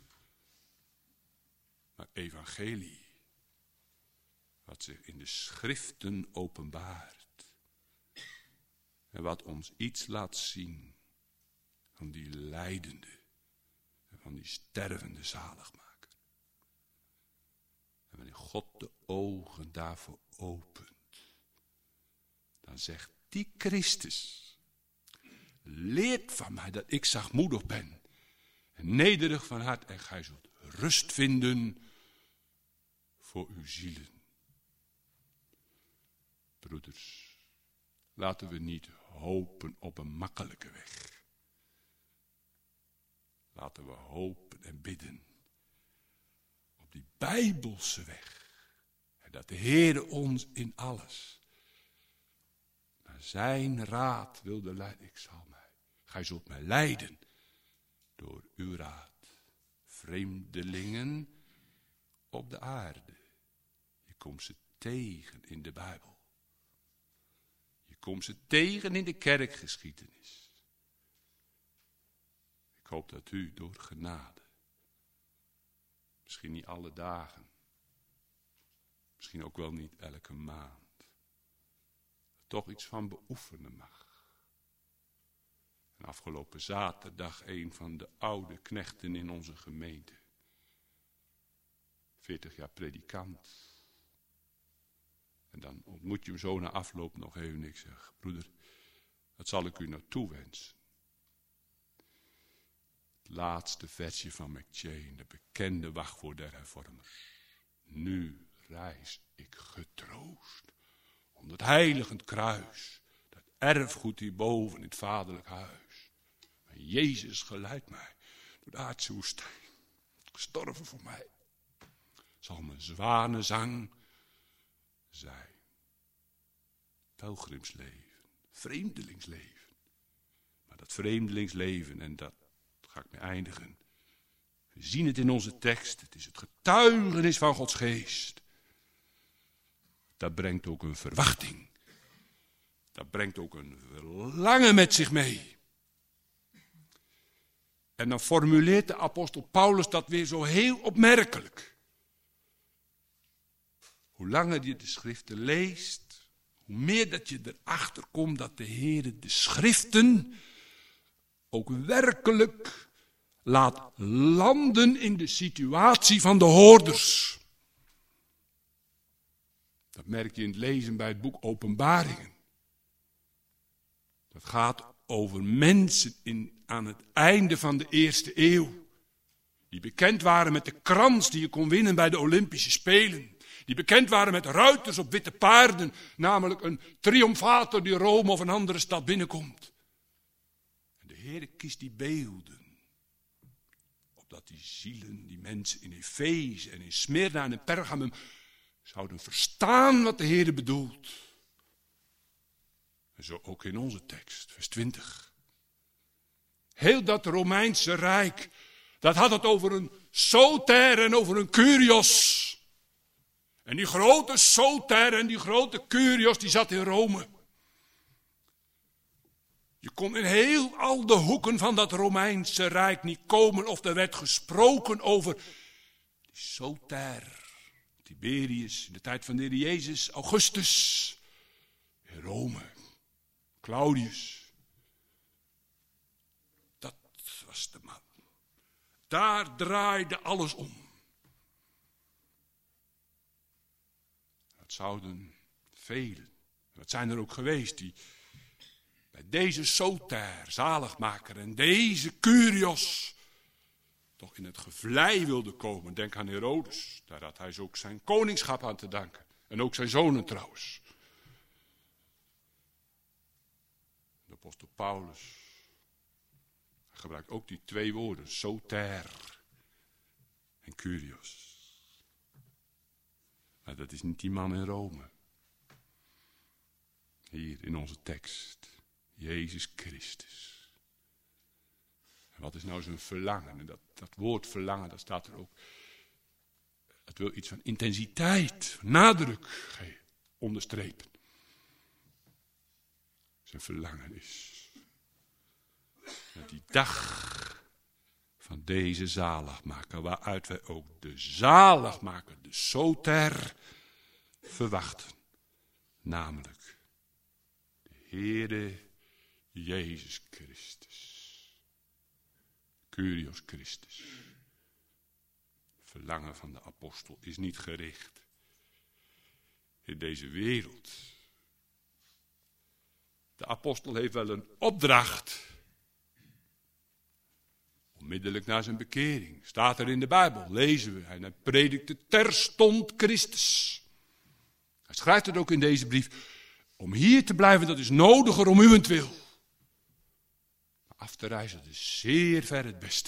Maar evangelie. Wat zich in de schriften openbaart. En wat ons iets laat zien van die lijdende en van die stervende zaligmaker. En wanneer God de ogen daarvoor opent, dan zegt die Christus: leert van mij dat ik zachtmoedig ben en nederig van hart en gij zult rust vinden voor uw zielen. Broeders, laten we niet hopen op een makkelijke weg. Laten we hopen en bidden op die Bijbelse weg. En dat de Heer ons in alles naar zijn raad wilde leiden. Gij zult mij leiden door uw raad. Vreemdelingen op de aarde. Je komt ze tegen in de Bijbel. Je komt ze tegen in de kerkgeschiedenis. Ik hoop dat u door genade, misschien niet alle dagen, misschien ook wel niet elke maand, toch iets van beoefenen mag. En afgelopen zaterdag een van de oude knechten in onze gemeente, 40 jaar predikant, En dan ontmoet je hem zo na afloop nog even en ik zeg, broeder, wat zal ik u nou toewensen? Het laatste versje van McChain, de bekende wachtwoord der hervormers. Nu reis ik getroost onder het heiligend kruis, dat erfgoed hierboven in het vaderlijk huis. En Jezus geleidt mij door de aardse woestijn, gestorven voor mij. Zal mijn zwanenzang zijn. Pelgrimsleven, vreemdelingsleven. Maar dat vreemdelingsleven, en dat ga ik mee eindigen. We zien het in onze tekst, het is het getuigenis van Gods geest. Dat brengt ook een verwachting. Dat brengt ook een verlangen met zich mee. En dan formuleert de apostel Paulus dat weer zo heel opmerkelijk. Hoe langer je de schriften leest, hoe meer dat je erachter komt dat de Heer de schriften ook werkelijk laat landen in de situatie van de hoorders. Dat merk je in het lezen bij het boek Openbaringen. Dat gaat over mensen aan het einde van de eerste eeuw. Die bekend waren met de krans die je kon winnen bij de Olympische Spelen. Die bekend waren met ruiters op witte paarden. Namelijk een triomfator die Rome of een andere stad binnenkomt. En de Heer kiest die beelden. Opdat die zielen, die mensen in Efeze en in Smyrna en in Pergamum zouden verstaan wat de Heer bedoelt. En zo ook in onze tekst, vers 20. Heel dat Romeinse Rijk, dat had het over een soter en over een kurios. En die grote soter en die grote kurios, die zat in Rome. Je kon in heel al de hoeken van dat Romeinse Rijk niet komen of er werd gesproken over die soter. Tiberius, in de tijd van de Heer Jezus, Augustus, in Rome, Claudius. Dat was de man. Daar draaide alles om. Het zouden velen, dat zijn er ook geweest, die bij deze soter, zaligmaker en deze kurios toch in het gevlei wilde komen. Denk aan Herodes, daar had hij ook zijn koningschap aan te danken. En ook zijn zonen trouwens. De apostel Paulus gebruikt ook die twee woorden, soter en kurios. Maar dat is niet die man in Rome. Hier in onze tekst, Jezus Christus. En wat is nou zijn verlangen? En dat woord verlangen, dat staat er ook. Het wil iets van intensiteit, nadruk onderstrepen. Zijn verlangen is dat die dag van deze zaligmaker, waaruit wij ook de zaligmaker, de soter, verwachten. Namelijk de Heere Jezus Christus. Kurios Christus. Verlangen van de apostel is niet gericht in deze wereld. De apostel heeft wel een opdracht. Onmiddellijk na zijn bekering. Staat er in de Bijbel, lezen we. Hij predikte terstond Christus. Hij schrijft het ook in deze brief. Om hier te blijven, dat is nodiger om uwentwil. Maar af te reizen, dat is zeer ver het beste.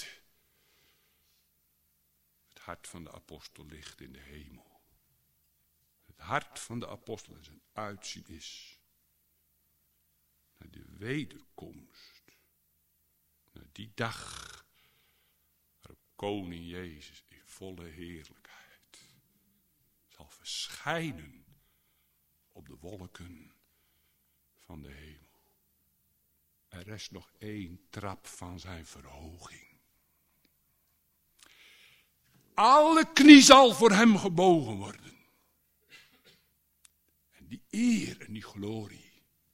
Het hart van de apostel ligt in de hemel. Het hart van de apostel en zijn uitzien is naar de wederkomst. Naar die dag waarop koning Jezus in volle heerlijkheid zal verschijnen op de wolken van de hemel. Er rest nog 1 trap van zijn verhoging. Alle knie zal voor hem gebogen worden. En die eer en die glorie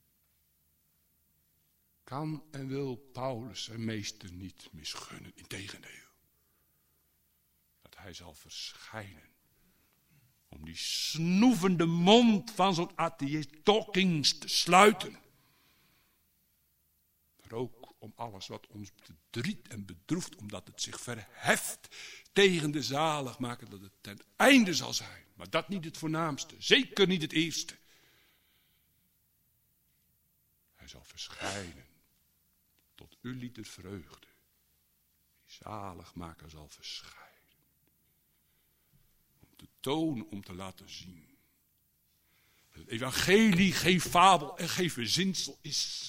kan en wil Paulus zijn meester niet misgunnen. Integendeel. Dat hij zal verschijnen Om die snoevende mond van zo'n atheïst Dawkins te sluiten. Maar ook om alles wat ons bedriet en bedroeft, omdat het zich verheft tegen de zaligmaker, dat het ten einde zal zijn. Maar dat niet het voornaamste, zeker niet het eerste. Hij zal verschijnen tot uw lieder vreugde. Die zaligmaker zal verschijnen. Om te tonen, om te laten zien. Dat het evangelie geen fabel en geen verzinsel is.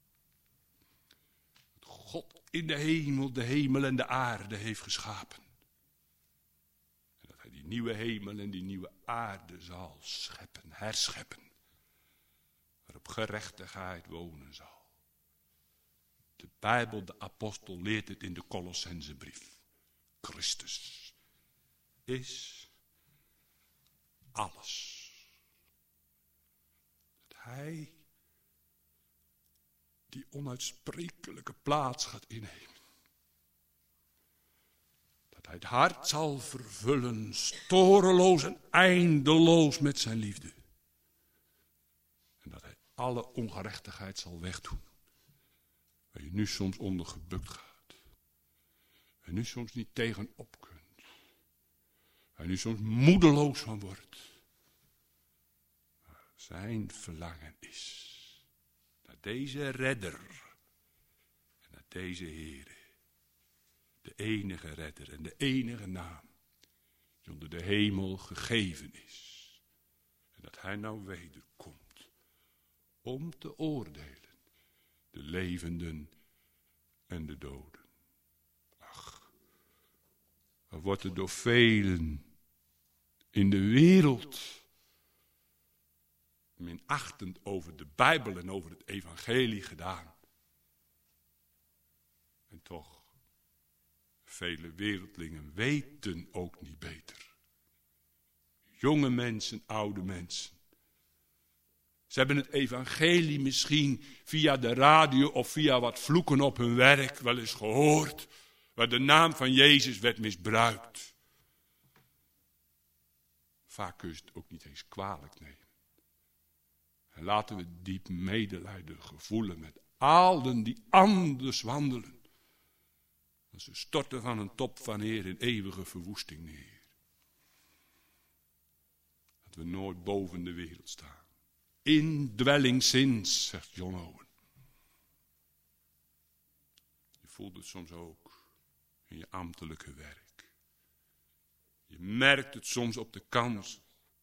Dat God in de hemel en de aarde heeft geschapen. En dat hij die nieuwe hemel en die nieuwe aarde zal scheppen, herscheppen. Waarop gerechtigheid wonen zal. De Bijbel, de apostel, leert het in de Colossensebrief. Christus is alles. Dat hij die onuitsprekelijke plaats gaat innemen. Dat hij het hart zal vervullen, storeloos en eindeloos met zijn liefde. En dat hij alle ongerechtigheid zal wegdoen. Waar je nu soms onder gebukt gaat. Waar je nu soms niet tegenop kunt. Waar je nu soms moedeloos van wordt. Maar zijn verlangen is naar deze redder. En naar deze Heere. De enige redder en de enige naam. Die onder de hemel gegeven is. En dat hij nou wederkomt. Om te oordelen. De levenden en de doden. Ach, er wordt er door velen in de wereld minachtend over de Bijbel en over het evangelie gedaan. En toch, vele wereldlingen weten ook niet beter. Jonge mensen, oude mensen. Ze hebben het evangelie misschien via de radio of via wat vloeken op hun werk wel eens gehoord. Waar de naam van Jezus werd misbruikt. Vaak kun je het ook niet eens kwalijk nemen. En laten we diep medelijden gevoelen met allen die anders wandelen. Want ze storten van een top van eer in eeuwige verwoesting neer. Dat we nooit boven de wereld staan. Indwellingszins, zegt John Owen. Je voelt het soms ook in je ambtelijke werk. Je merkt het soms op de kansel.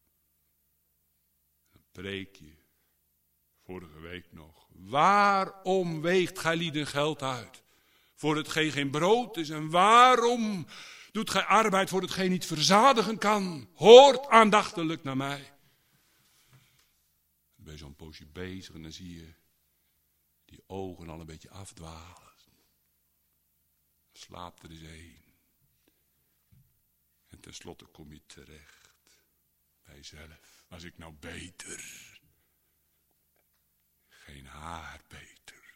Dan preek je, vorige week nog. Waarom weegt gij lieden geld uit? Voor hetgeen geen brood is. En waarom doet gij arbeid voor hetgeen niet verzadigen kan? Hoort aandachtelijk naar mij. Dan ben je zo'n poosje bezig en dan zie je die ogen al een beetje afdwalen. Dan slaapt er eens een. En tenslotte kom je terecht bij jezelf. Was ik nou beter? Geen haar beter.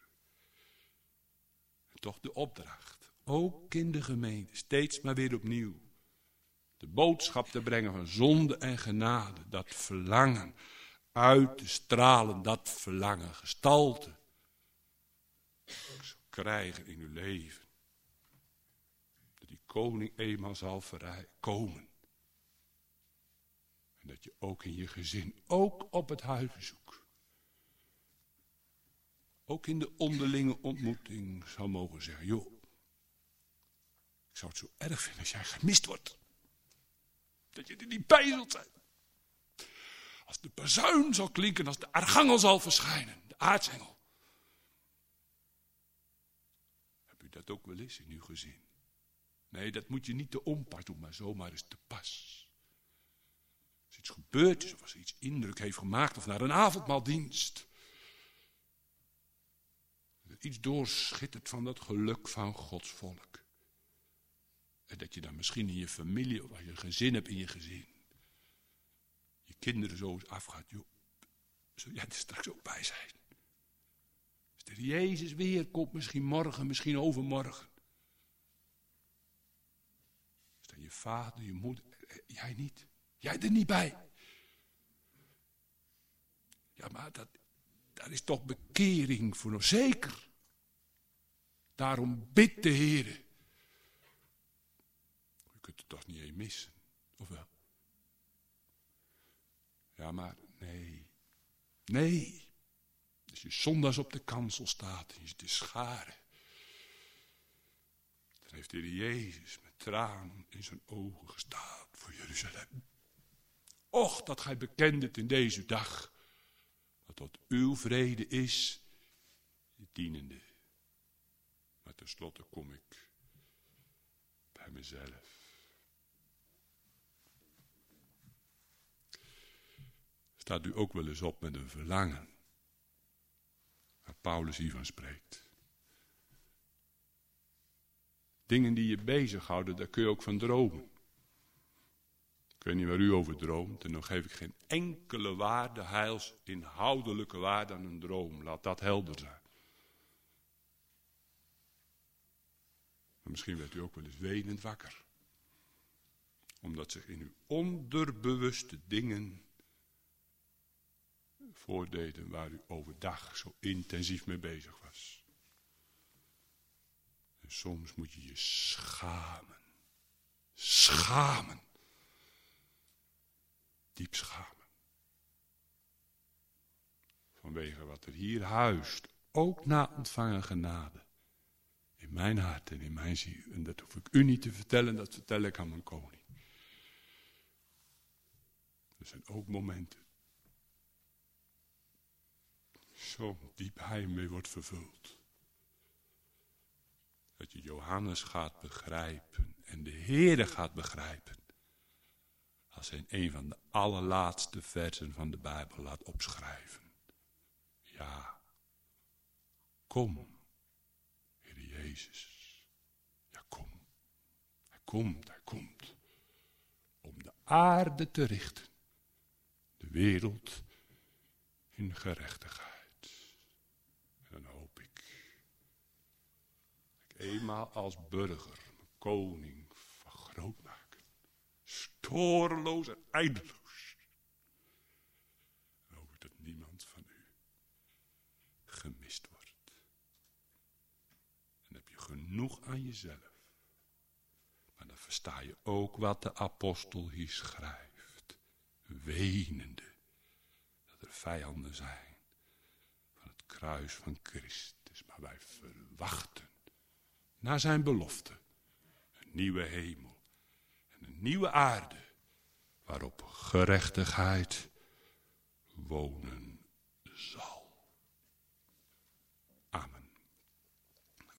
En toch de opdracht, ook in de gemeente, steeds maar weer opnieuw. De boodschap te brengen van zonde en genade, dat verlangen uit te stralen, dat verlangen gestalte krijgen in uw leven. Dat die koning eenmaal zal komen. En dat je ook in je gezin, ook op het huisbezoek, ook in de onderlinge ontmoeting zou mogen zeggen, joh, ik zou het zo erg vinden als jij gemist wordt. Dat je er niet bij zult zijn. Als de bazuin zal klinken, als de archangel zal verschijnen, de aartsengel. Heb u dat ook wel eens in uw gezin? Nee, dat moet je niet te onpas doen, maar zomaar eens te pas. Als iets gebeurd is, of als iets indruk heeft gemaakt, of naar een avondmaaldienst. Dat iets doorschittert van dat geluk van Gods volk. En dat je dan misschien in je familie, of als je een gezin hebt in je gezin, je kinderen zo eens afgaat, joh, zul jij er straks ook bij zijn? Als de Jezus weer komt, misschien morgen, misschien overmorgen. Is dan je vader, je moeder, jij niet? Jij er niet bij. Ja, maar dat is toch bekering voor ons, zeker. Daarom bidt de Heere. U kunt het toch niet eens missen, of wel? Ja, maar nee. Nee. Als je zondags op de kansel staat en je te scharen, dan heeft de Heer Jezus met tranen in zijn ogen gestaan voor Jeruzalem. Och, dat gij bekend het in deze dag, dat tot uw vrede is, je dienende. Maar tenslotte kom ik bij mezelf. Staat u ook wel eens op met een verlangen, waar Paulus hiervan spreekt. Dingen die je bezighouden, daar kun je ook van dromen. Ik weet niet waar u over droomt en dan geef ik geen enkele waarde, heilsinhoudelijke waarde aan een droom. Laat dat helder zijn. Maar misschien werd u ook wel eens wenend wakker. Omdat zich in uw onderbewuste dingen voordeden waar u overdag zo intensief mee bezig was. En soms moet je je schamen. Schamen. Diep schamen. Vanwege wat er hier huist, ook na ontvangen genade. In mijn hart en in mijn ziel. En dat hoef ik u niet te vertellen, dat vertel ik aan mijn koning. Er zijn ook momenten. Zo diep heimwee wordt vervuld. Dat je Johannes gaat begrijpen en de Heere gaat begrijpen. Als hij in een van de allerlaatste versen van de Bijbel laat opschrijven. Ja, kom, Heer Jezus. Ja, kom. Hij komt. Om de aarde te richten. De wereld in gerechtigheid. En dan hoop ik eenmaal als burger, mijn koning, van groot maken. Storeloos en eindeloos. En hoop ik dat niemand van u gemist wordt. En heb je genoeg aan jezelf. Maar dan versta je ook wat de apostel hier schrijft. Wenende. Dat er vijanden zijn van het kruis van Christus. Maar wij verwachten naar zijn belofte een nieuwe hemel en een nieuwe aarde waarop gerechtigheid wonen